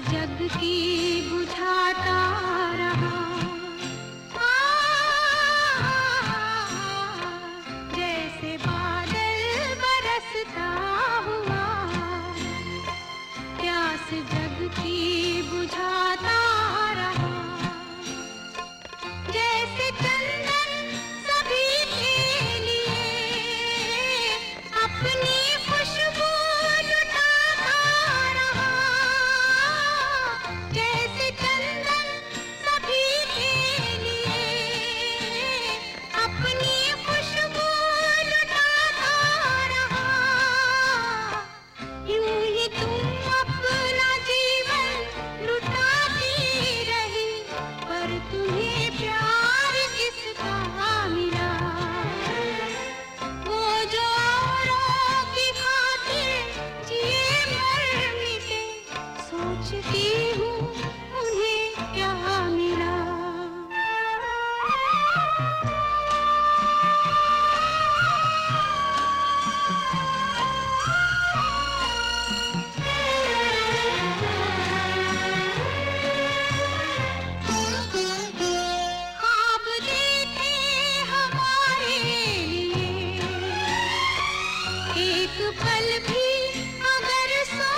जग की बुझाता रहा। जैसे बादल बरसता हुआ, प्यास जग की बुझाता रहा। जैसे चंदन सभी के लिए अपनी खुशबू लुटाता रहा। जैसे चंदन सभी के लिए अपनी खुशबू लुटाता रहा। यूं ही तुम अपना जीवन लुटाती रही, पर तुम्हें प्यार किसका मिला? वो जो औरों की खातिर जिए मर मिटे, सोचती हूँ उन्हें क्या मिला। ख्वाब देखे हमारे लिए, एक पल भी अगर सो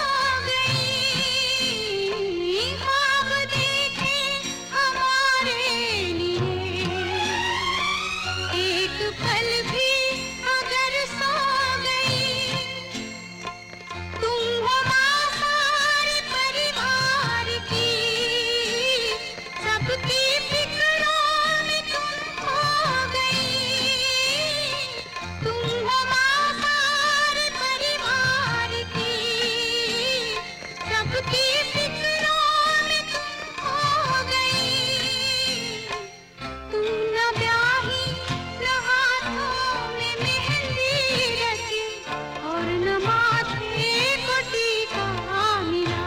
गई। ख्वाब देखे हमारे लिए, एक पल भी अगर सो गई। तुम हो माँ सारे परिवार की, सबकी फिक्रों में तुम खो गई। तुम हो माँ सारे परिवार की, सबकी फिक्रों में तुम खो गई। तुम न ब्याही न हाथों में मेहंदी रची, और न माथे को टीका मिला।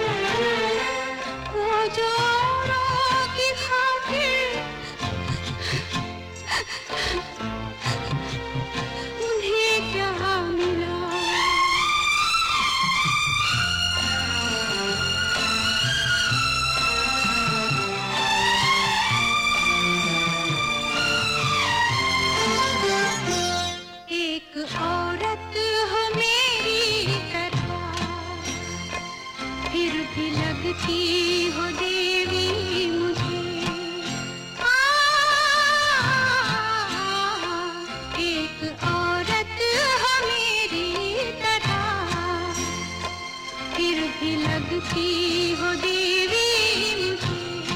वो जो औरों की खातिर उन्हें क्या मिला? एक औरत हो मेरी तरह, फिर भी लगती हो देवी मुझे। एक औरत हो मेरी तरह, फिर भी लगती हो देवी मुझे।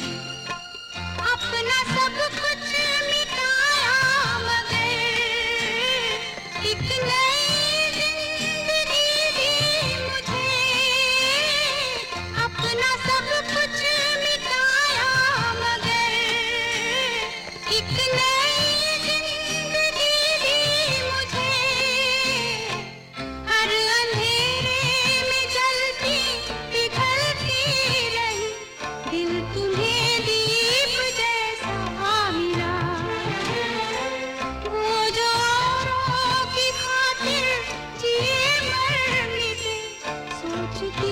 अपना सब कुछ मिटाया मगर एक नई जिंदगी दी मुझे। अपना सब कुछ मिटाया मगर एक नई जिंदगी दी मुझे। हर अंधेरे में जलती पिघलती रही, दिल तुम्हें दीप जैसा मिला। वो जो औरों की खातिर जिए मर मिटे, सोचती